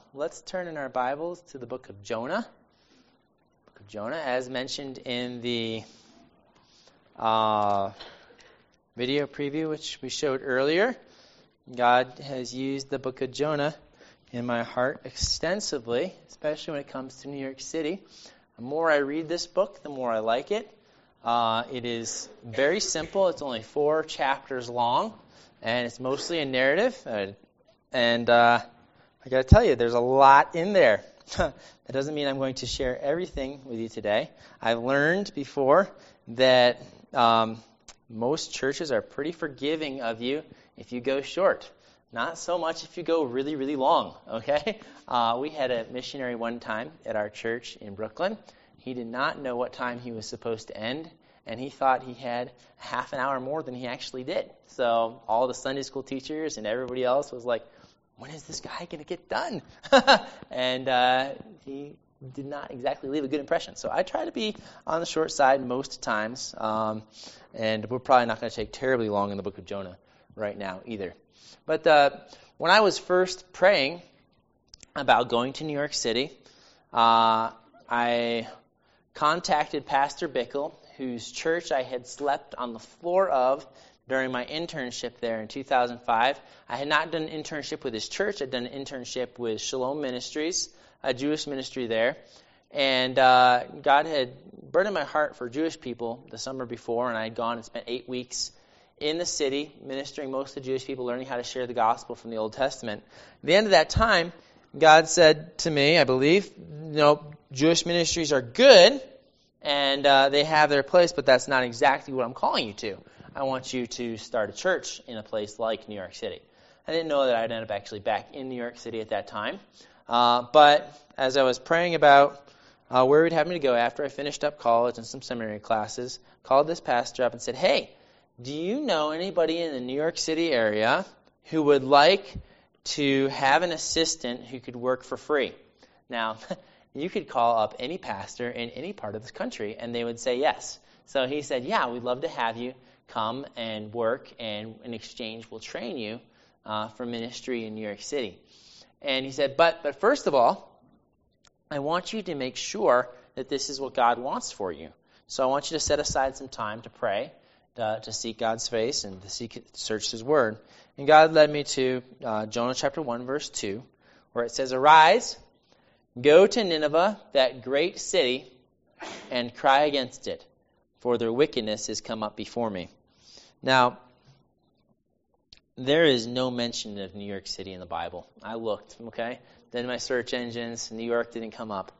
Let's turn in our Bibles to the book of Jonah. Book of Jonah, as mentioned in the video preview, which we showed earlier. God has used the book of Jonah in my heart extensively, especially when it comes to New York City. The more I read this book, the more I like it. It is very simple. It's only 4 chapters long, and it's mostly a narrative. I got to tell you, there's a lot in there. That doesn't mean I'm going to share everything with you today. I've learned before that most churches are pretty forgiving of you if you go short. Not so much if you go really, really long, okay? We had a missionary one time at our church in Brooklyn. He did not know what time he was supposed to end, and he thought he had half an hour more than he actually did. So all the Sunday school teachers and everybody else was like, when is this guy going to get done? And he did not exactly leave a good impression. So I try to be on the short side most times, and we're probably not going to take terribly long in the book of Jonah right now either. But when I was first praying about going to New York City, I contacted Pastor Bickle, whose church I had slept on the floor of during my internship there in 2005. I had not done an internship with his church. I'd done an internship with Shalom Ministries, a Jewish ministry there. And God had burdened my heart for Jewish people the summer before, and I had gone and spent 8 weeks in the city ministering mostly to Jewish people, learning how to share the gospel from the Old Testament. At the end of that time, God said to me, I believe, Jewish ministries are good, and they have their place, but that's not exactly what I'm calling you to. I want you to start a church in a place like New York City. I didn't know that I'd end up actually back in New York City at that time. But as I was praying about where he'd have me to go after I finished up college and some seminary classes, called this pastor up and said, hey, do you know anybody in the New York City area who would like to have an assistant who could work for free? Now, you could call up any pastor in any part of this country, and they would say yes. So he said, yeah, we'd love to have you come and work, and in exchange, we'll train you for ministry in New York City. And he said, but first of all, I want you to make sure that this is what God wants for you. So I want you to set aside some time to pray, to seek God's face, and to search His Word. And God led me to Jonah chapter 1, verse 2, where it says, Arise, go to Nineveh, that great city, and cry against it, for their wickedness has come up before me. Now, there is no mention of New York City in the Bible. I looked, okay? Then my search engines, New York didn't come up.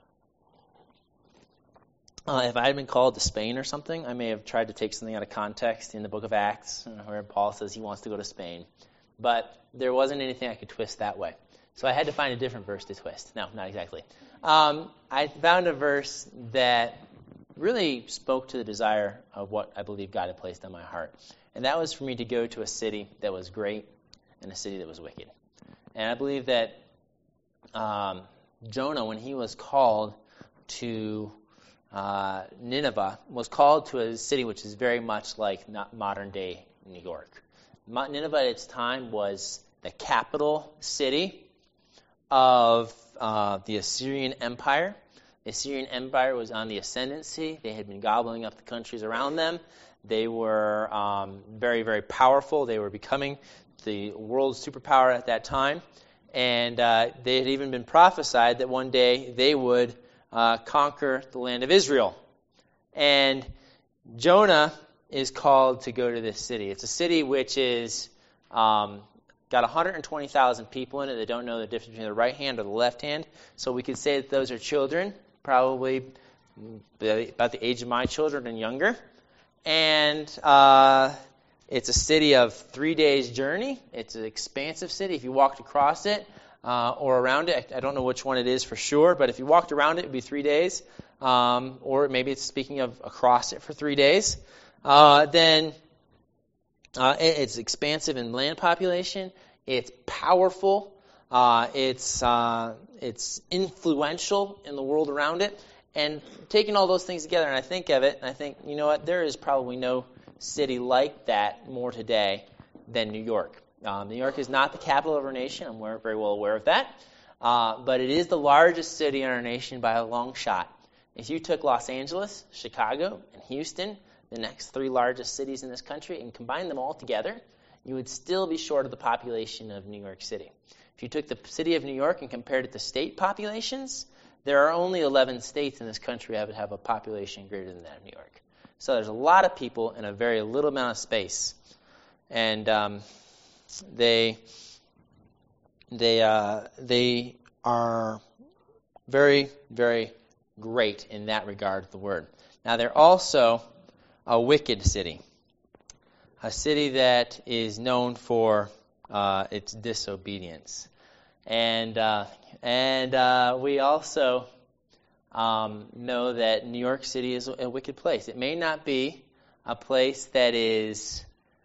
If I had been called to Spain or something, I may have tried to take something out of context in the book of Acts, where Paul says he wants to go to Spain. But there wasn't anything I could twist that way. So I had to find a different verse to twist. No, not exactly. I found a verse that really spoke to the desire of what I believe God had placed on my heart. And that was for me to go to a city that was great and a city that was wicked. And I believe that Jonah, when he was called to Nineveh, was called to a city which is very much like modern-day New York. Nineveh at its time was the capital city of the Assyrian Empire. The Assyrian Empire was on the ascendancy. They had been gobbling up the countries around them. They were very, very powerful. They were becoming the world's superpower at that time. And they had even been prophesied that one day they would conquer the land of Israel. And Jonah is called to go to this city. It's a city which is got 120,000 people in it that don't know the difference between the right hand or the left hand. So we could say that those are children, probably about the age of my children and younger. And it's a city of 3 days' journey. It's an expansive city. If you walked across it or around it, I don't know which one it is for sure, but if you walked around it, it would be 3 days. Or maybe it's speaking of across it for 3 days. Then it's expansive in land population. It's powerful. It's influential in the world around it. And taking all those things together, and I think of it, and I think, you know what, there is probably no city like that more today than New York. New York is not the capital of our nation. I'm very well aware of that. but it is the largest city in our nation by a long shot. If you took Los Angeles, Chicago, and Houston, the next three largest cities in this country, and combined them all together, you would still be short of the population of New York City. If you took the city of New York and compared it to state populations, there are only 11 states in this country that would have a population greater than that of New York. So there's a lot of people in a very little amount of space. And they are very, very great in that regard of the word. Now, they're also a wicked city, a city that is known for its disobedience. And we also know that New York City is a wicked place. It may not be a place that is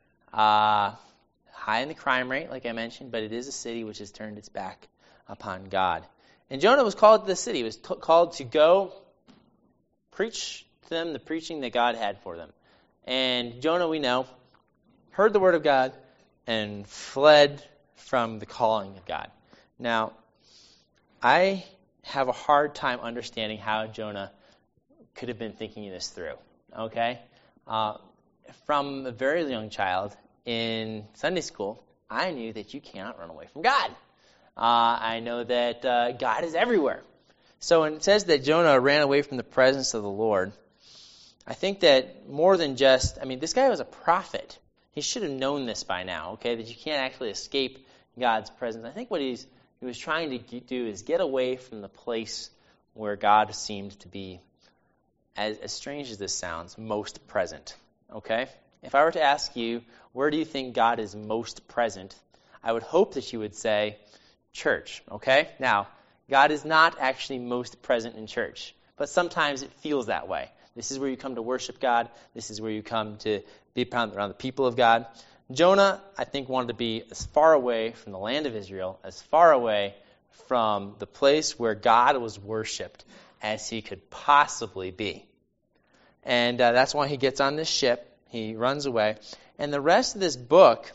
high in the crime rate, like I mentioned, but it is a city which has turned its back upon God. And Jonah was called to the city. He was called to go preach to them the preaching that God had for them. And Jonah, we know, heard the word of God and fled from the calling of God. Now, I have a hard time understanding how Jonah could have been thinking this through. Okay? From a very young child in Sunday school, I knew that you cannot run away from God. I know that God is everywhere. So when it says that Jonah ran away from the presence of the Lord, I think that more than just, this guy was a prophet. He should have known this by now, okay, that you can't actually escape God's presence. I think what he was trying to do is get away from the place where God seemed to be, as strange as this sounds, most present, okay? If I were to ask you, where do you think God is most present, I would hope that you would say, church, okay? Now, God is not actually most present in church, but sometimes it feels that way. This is where you come to worship God. This is where you come to be around the people of God. Jonah, I think, wanted to be as far away from the land of Israel, as far away from the place where God was worshipped as he could possibly be. And that's why he gets on this ship. He runs away. And the rest of this book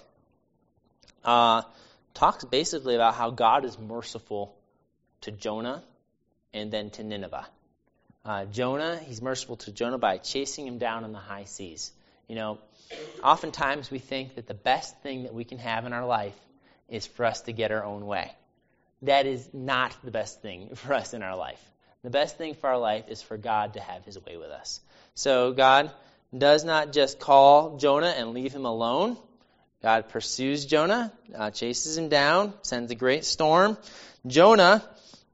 talks basically about how God is merciful to Jonah and then to Nineveh. Jonah, he's merciful to Jonah by chasing him down in the high seas. Oftentimes we think that the best thing that we can have in our life is for us to get our own way. That is not the best thing for us in our life. The best thing for our life is for God to have his way with us. So God does not just call Jonah and leave him alone. God pursues Jonah, chases him down, sends a great storm. Jonah,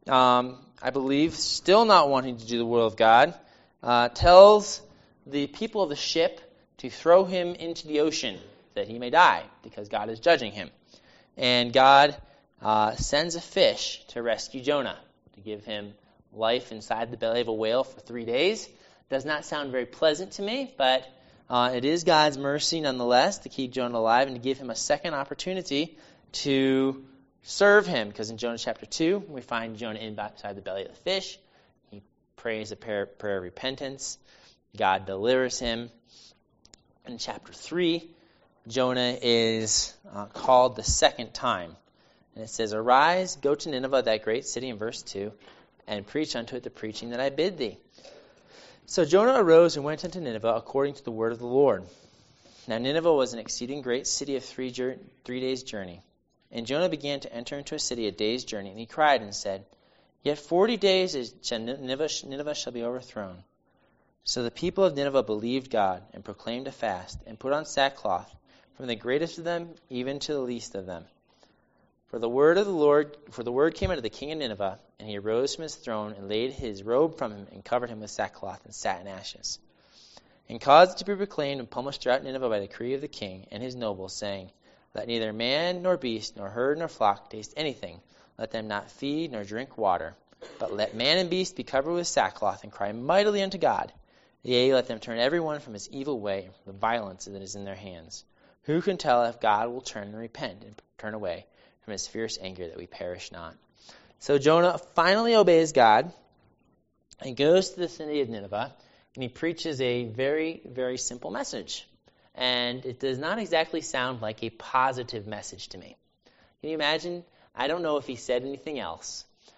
I believe, still not wanting to do the will of God, tells the people of the ship to throw him into the ocean that he may die because God is judging him. And God sends a fish to rescue Jonah, to give him life inside the belly of a whale for 3 days. Does not sound very pleasant to me, but it is God's mercy nonetheless to keep Jonah alive and to give him a second opportunity to serve him. Because in Jonah chapter 2, we find Jonah inside the belly of the fish. He prays a prayer of repentance. God delivers him. In chapter 3, Jonah is called the second time. And it says, "Arise, go to Nineveh, that great city," in verse 2, "and preach unto it the preaching that I bid thee." So Jonah arose and went unto Nineveh according to the word of the Lord. Now Nineveh was an exceeding great city of 3 days' journey. And Jonah began to enter into a city a day's journey, and he cried and said, "Yet 40 days Nineveh shall be overthrown." So the people of Nineveh believed God, and proclaimed a fast, and put on sackcloth, from the greatest of them even to the least of them. For the word came unto the king of Nineveh, and he arose from his throne, and laid his robe from him, and covered him with sackcloth, and sat in ashes. And caused it to be proclaimed and published throughout Nineveh by decree of the king and his nobles, saying, "Let neither man nor beast, nor herd nor flock taste anything. Let them not feed nor drink water. But let man and beast be covered with sackcloth, and cry mightily unto God. Yea, let them turn every one from his evil way, and from the violence that is in their hands. Who can tell if God will turn and repent, and turn away from his fierce anger, that we perish not?" So Jonah finally obeys God, and goes to the city of Nineveh, and he preaches a very, very simple message. And it does not exactly sound like a positive message to me. Can you imagine? I don't know if he said anything else,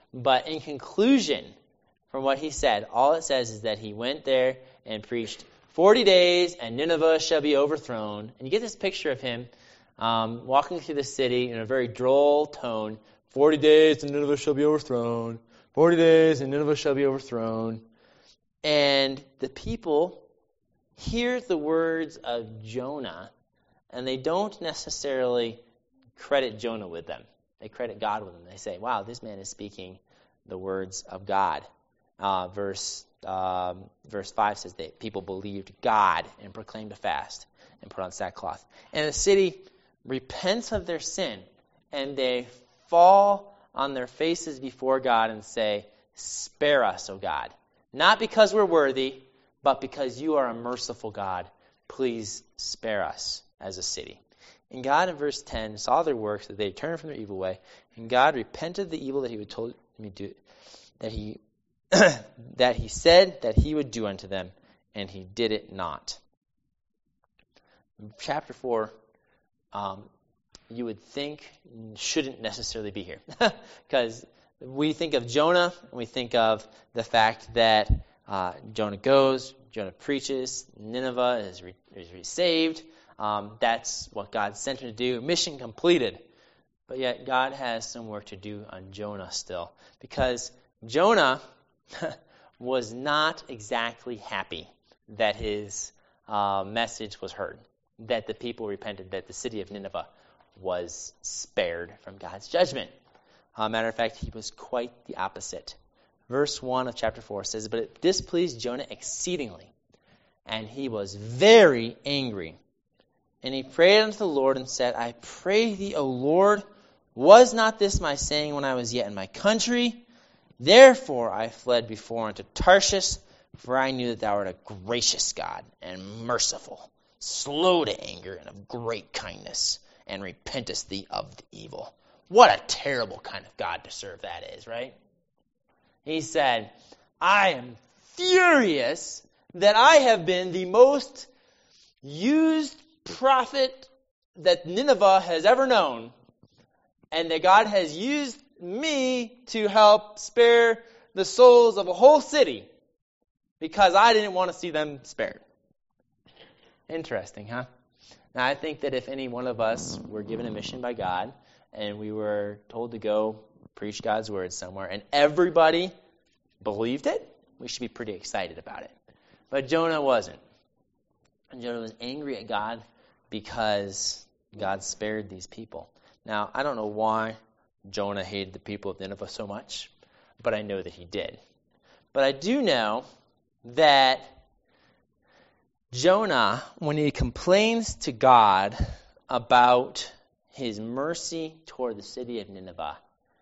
But in conclusion, from what he said, all it says is that he went there and preached 40 days and Nineveh shall be overthrown. And you get this picture of him walking through the city in a very droll tone. 40 days and Nineveh shall be overthrown. 40 days and Nineveh shall be overthrown. And the people hear the words of Jonah, and they don't necessarily credit Jonah with them. They credit God with them. They say, wow, this man is speaking the words of God. Verse 5 says that people believed God and proclaimed a fast and put on sackcloth. And the city repents of their sin, and they fall on their faces before God and say, spare us, O God. Not because we're worthy, but because you are a merciful God. Please spare us as a city. And God, in verse 10, saw their works, that they turned from their evil way. And God repented of the evil that he had told me to do, that he said that he would do unto them, and he did it not. Chapter 4, you would think shouldn't necessarily be here. Because we think of Jonah, and we think of the fact that Jonah goes, Jonah preaches, Nineveh is saved. That's what God sent him to do. Mission completed. But yet God has some work to do on Jonah still. Because Jonah was not exactly happy that his message was heard, that the people repented, that the city of Nineveh was spared from God's judgment. Matter of fact, he was quite the opposite. Verse 1 of chapter 4 says, but it displeased Jonah exceedingly, and he was very angry. And he prayed unto the Lord and said, I pray thee, O Lord, was not this my saying when I was yet in my country? Therefore I fled before unto Tarshish, for I knew that thou art a gracious God and merciful, slow to anger and of great kindness, and repentest thee of the evil. What a terrible kind of God to serve that is, right? He said, I am furious that I have been the most used prophet that Nineveh has ever known, and that God has used me to help spare the souls of a whole city because I didn't want to see them spared. Interesting, huh? Now, I think that if any one of us were given a mission by God and we were told to go preach God's word somewhere and everybody believed it, we should be pretty excited about it. But Jonah wasn't. And Jonah was angry at God because God spared these people. Now, I don't know why Jonah hated the people of Nineveh so much, but I know that he did. But I do know that Jonah, when he complains to God about his mercy toward the city of Nineveh,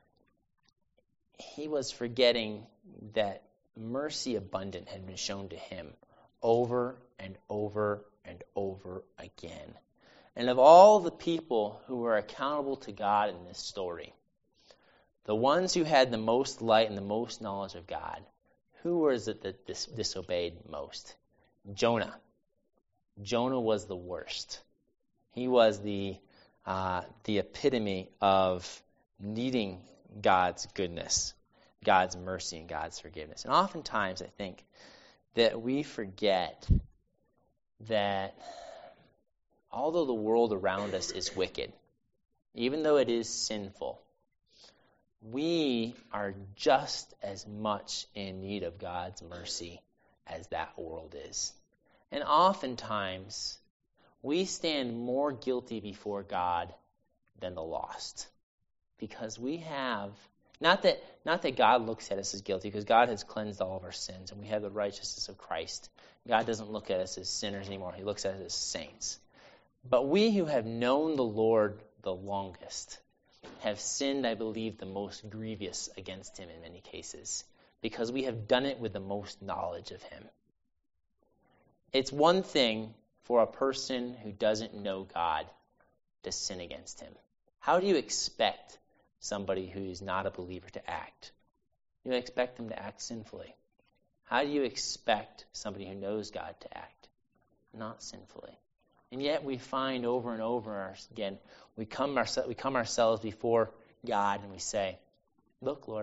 he was forgetting that mercy abundant had been shown to him over and over and over again. And of all the people who were accountable to God in this story, the ones who had the most light and the most knowledge of God, who was it that disobeyed most? Jonah. Jonah was the worst. He was the epitome of needing God's goodness, God's mercy, and God's forgiveness. And oftentimes I think that we forget that although the world around us is wicked, even though it is sinful, we are just as much in need of God's mercy as that world is. And oftentimes, we stand more guilty before God than the lost. Because we have, not that God looks at us as guilty, because God has cleansed all of our sins, and we have the righteousness of Christ. God doesn't look at us as sinners anymore. He looks at us as saints. But we who have known the Lord the longest have sinned, I believe, the most grievous against him in many cases, because we have done it with the most knowledge of him. It's one thing for a person who doesn't know God to sin against him. How do you expect somebody who's not a believer to act? You expect them to act sinfully. How do you expect somebody who knows God to act? Not sinfully. And yet we find over and over again, we come ourselves before God and we say, look, Lord,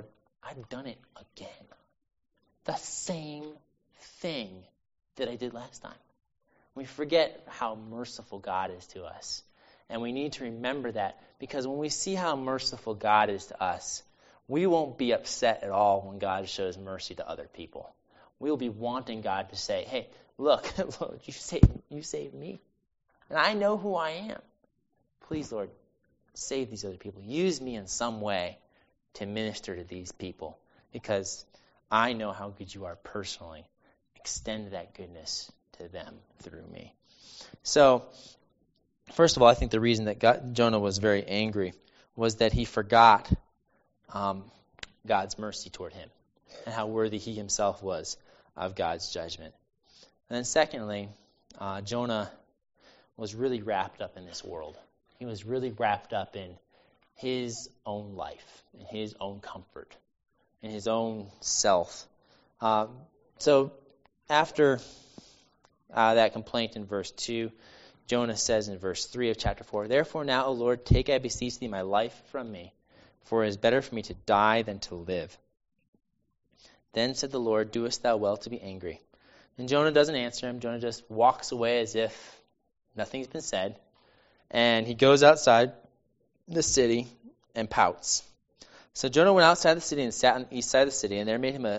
I've done it again. The same thing that I did last time. We forget how merciful God is to us. And we need to remember that, because when we see how merciful God is to us, we won't be upset at all when God shows mercy to other people. We'll be wanting God to say, hey, look, Lord, you saved me. And I know who I am. Please, Lord, save these other people. Use me in some way to minister to these people, because I know how good you are personally. Extend that goodness to them through me. So, first of all, I think the reason that Jonah was very angry was that he forgot God's mercy toward him and how worthy he himself was of God's judgment. And then secondly, Jonah was really wrapped up in this world. He was really wrapped up in his own life, in his own comfort, in his own self. So after that complaint in verse 2, Jonah says in verse 3 of chapter 4, "Therefore now, O Lord, take, I beseech thee, my life from me, for it is better for me to die than to live." Then said the Lord, "Doest thou well to be angry?" And Jonah doesn't answer him. Jonah just walks away as if nothing's been said. And he goes outside the city and pouts. So Jonah went outside the city and sat on the east side of the city, and there made him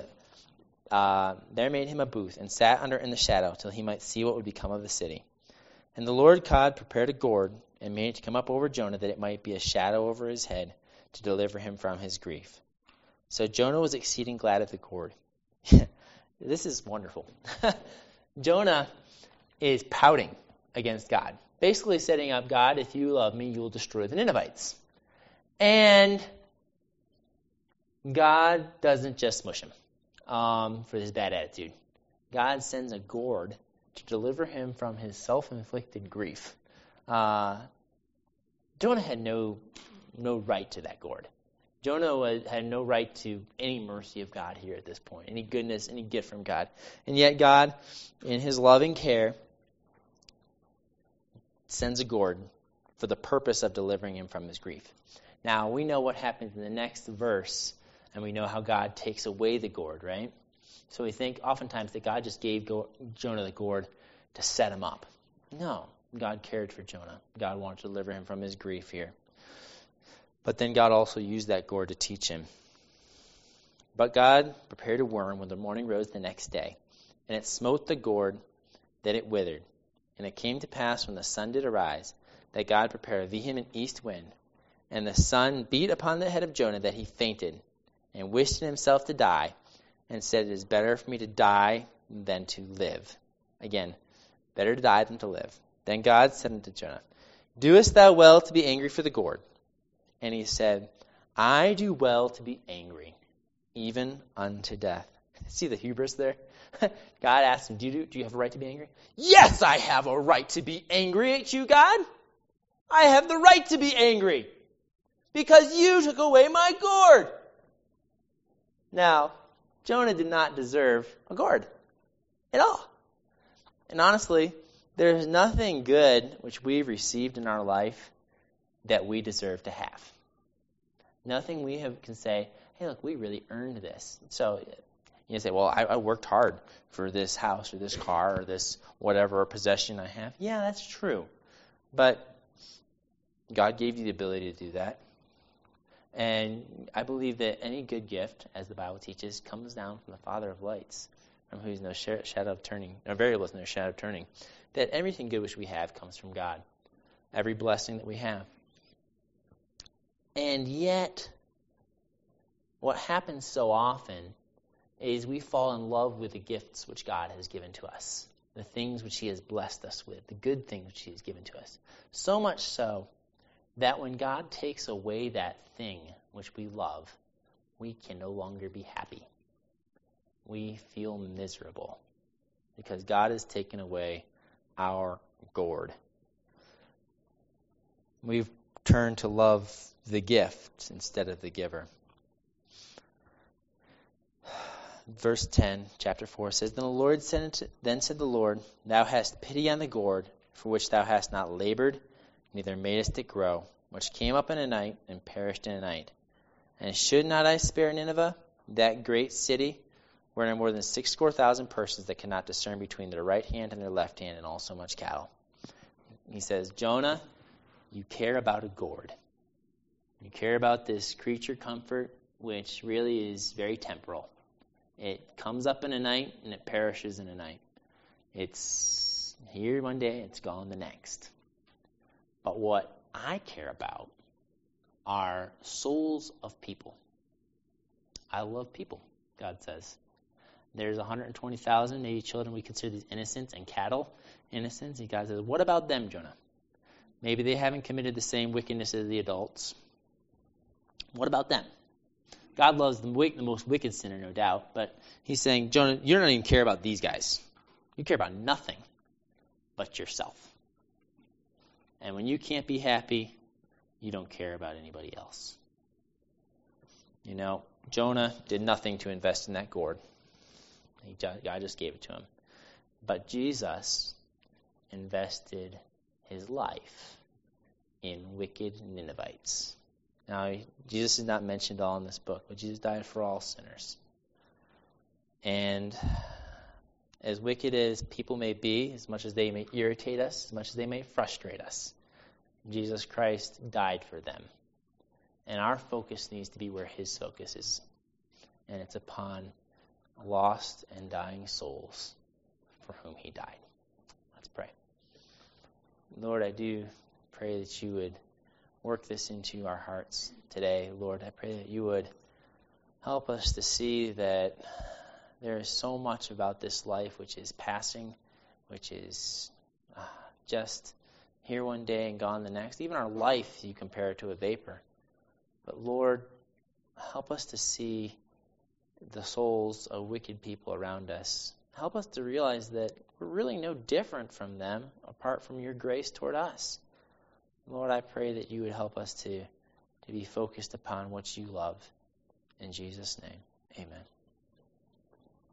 a booth, and sat under in the shadow till he might see what would become of the city. And the Lord God prepared a gourd and made it to come up over Jonah, that it might be a shadow over his head, to deliver him from his grief. So Jonah was exceeding glad at the gourd. This is wonderful. Jonah is pouting against God, basically setting up, God, if you love me, you will destroy the Ninevites. And God doesn't just smush him for his bad attitude. God sends a gourd to deliver him from his self-inflicted grief. Jonah had no right to that gourd. Jonah had no right to any mercy of God here at this point, any goodness, any gift from God. And yet God, in his loving care, sends a gourd for the purpose of delivering him from his grief. Now, we know what happens in the next verse, and we know how God takes away the gourd, right? So we think oftentimes that God just gave Jonah the gourd to set him up. No, God cared for Jonah. God wanted to deliver him from his grief here. But then God also used that gourd to teach him. But God prepared a worm when the morning rose the next day, and it smote the gourd that it withered. And it came to pass when the sun did arise, that God prepared a vehement east wind, and the sun beat upon the head of Jonah, that he fainted, and wished in himself to die, and said, "It is better for me to die than to live." Again, better to die than to live. Then God said unto Jonah, "Doest thou well to be angry for the gourd?" And he said, "I do well to be angry, even unto death." See the hubris there? God asked him, do you have a right to be angry? Yes, I have a right to be angry at you, God. I have the right to be angry because you took away my gourd. Now, Jonah did not deserve a gourd at all. And honestly, there's nothing good which we've received in our life that we deserve to have. Nothing we can say, hey, look, we really earned this. So you say, well, I worked hard for this house or this car or this whatever possession I have. Yeah, that's true. But God gave you the ability to do that. And I believe that any good gift, as the Bible teaches, comes down from the Father of lights, from whose no shadow of turning, no variable is no shadow of turning. That everything good which we have comes from God. Every blessing that we have. And yet, what happens so often is we fall in love with the gifts which God has given to us, the things which he has blessed us with, the good things which he has given to us. So much so that when God takes away that thing which we love, we can no longer be happy. We feel miserable because God has taken away our gourd. We've turned to love the gift instead of the giver. Verse 10, chapter 4 says, Then said the Lord, Thou hast pity on the gourd, for which thou hast not labored, neither madest it grow, which came up in a night and perished in a night. And should not I spare Nineveh, that great city where there are more than 64,000 persons that cannot discern between their right hand and their left hand, and all so much cattle. He says, Jonah, you care about a gourd. You care about this creature comfort, which really is very temporal. It comes up in a night, and it perishes in a night. It's here one day, it's gone the next. But what I care about are souls of people. I love people, God says. There's 120,000 maybe children we consider these innocents, and cattle innocents. And God says, what about them, Jonah? Maybe they haven't committed the same wickedness as the adults. What about them? God loves the most wicked sinner, no doubt. But he's saying, Jonah, you don't even care about these guys. You care about nothing but yourself. And when you can't be happy, you don't care about anybody else. You know, Jonah did nothing to invest in that gourd. God just gave it to him. But Jesus invested his life in wicked Ninevites. Now, Jesus is not mentioned all in this book, but Jesus died for all sinners. And as wicked as people may be, as much as they may irritate us, as much as they may frustrate us, Jesus Christ died for them. And our focus needs to be where his focus is. And it's upon lost and dying souls for whom he died. Let's pray. Lord, I do pray that you would work this into our hearts today. Lord, I pray that you would help us to see that there is so much about this life which is passing, which is just here one day and gone the next. Even our life, you compare it to a vapor. But Lord, help us to see the souls of wicked people around us. Help us to realize that we're really no different from them apart from your grace toward us. Lord, I pray that you would help us to be focused upon what you love. In Jesus' name, amen.